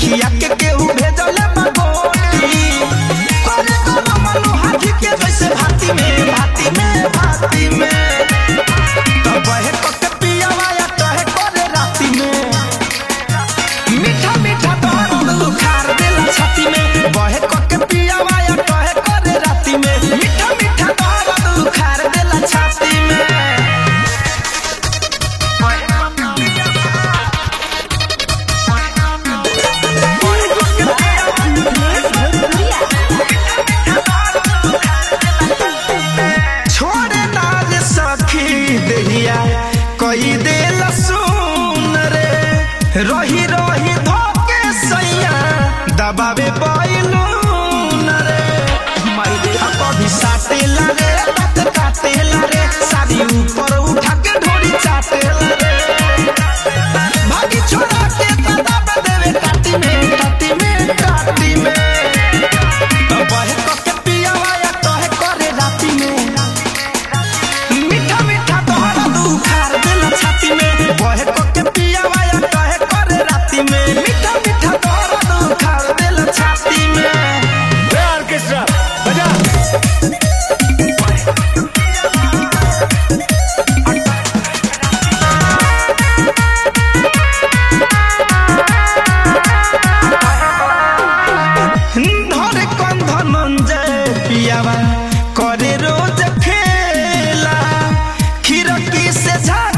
खिया के केहू भेजले बगोटी करे तो मनु हाथी के जैसे भाती में भाती में भाती में तब है के पियावा या कहे करे राती में मीठा मीठा तोहर दुखार देला छाती में बहे के पियावा या कहे करे राती में मीठा मीठा तोहर दुखार देला छाती में कई दिल सुन रे रही रही धोके सैया दबावे बैलून रे मायरे कभी साटे रे बात काटे रे साड़ी ऊपर उठा के ढोरी चाटे रे भागी छोड़ा के दबा देवे काटी में काटी में काटी में तब है के पियावा या कहे करे राती में मीठा मीठा तोहरा दुखार देला छाती में बहे के पियावा या कहे करे राती में मीठा मीठा तोहरा दुखार देला छाती में ऑर्केस्ट्रा बजा धरे कंधन जय पियावा करे रोज खेला खिड़की से झाँक